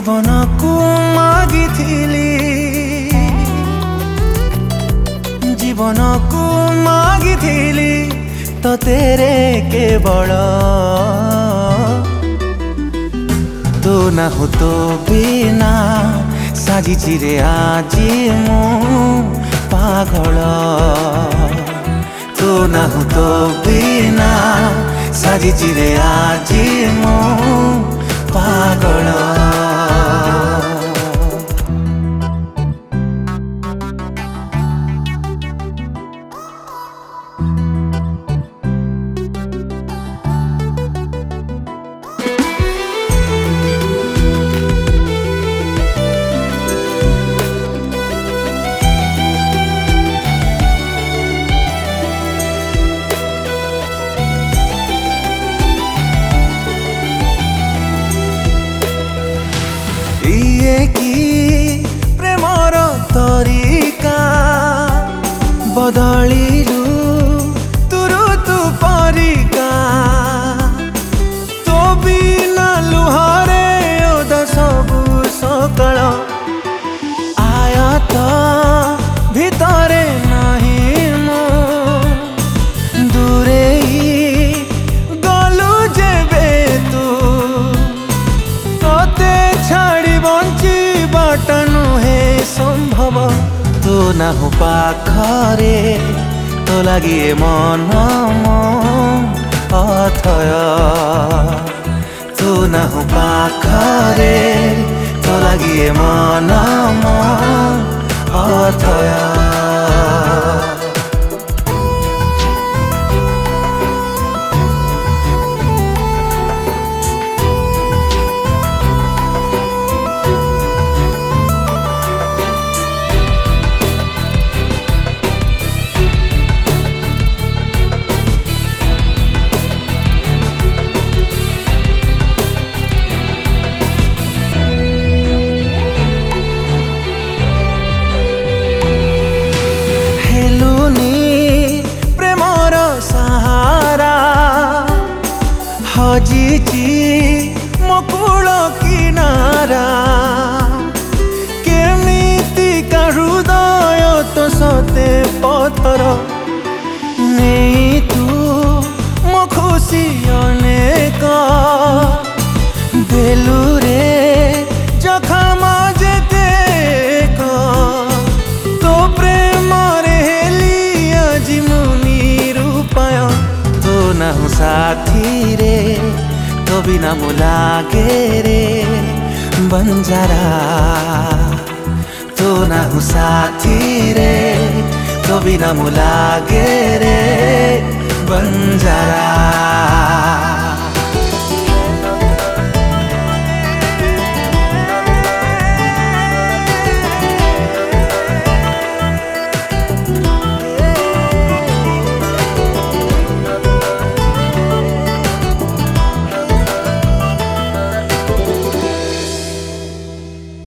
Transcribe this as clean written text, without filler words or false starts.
जीवन को मागिथिली जीवन को मागिथिली तो तेरे केवल तू ना हो तो बिना साजिची रे आजी मु पागल तू ना हो तो बिना साजिची रे आजी मु पागल। प्रेमर तरीका बदलिलु तुरु तु परिका तो बिना लुहारे ओद सबु सकल आयत भितरे नहीं मो दूरे गलु जेबे तू तोते छाड़ी बंची बाट नुहे संभव तू ना हो पाखरे तो लगे मन अथय तू ना हो पाखरे तो लगे मन अथय। हजिची मकुल किनारा केमिति का हृदय तो सते पथर नहीं तू मो खुशी अनेक बेलुरे जखम जेते तो प्रेम रे हेली আজি मुनि रूपाय तो ना हूँ साथी रे तो बिना मुलागे रे बंजारा तो ना हूँ साथी रे तो बिना मुलागे रे